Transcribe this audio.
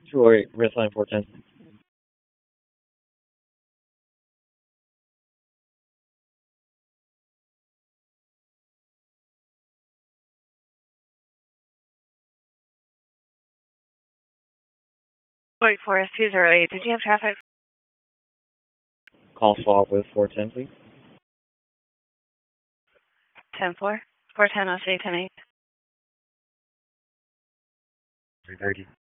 208, red line 410. Wait, Forest 208. Did you have traffic? Call swap with 410, please. 10-4. 410 OC 10-8. 330.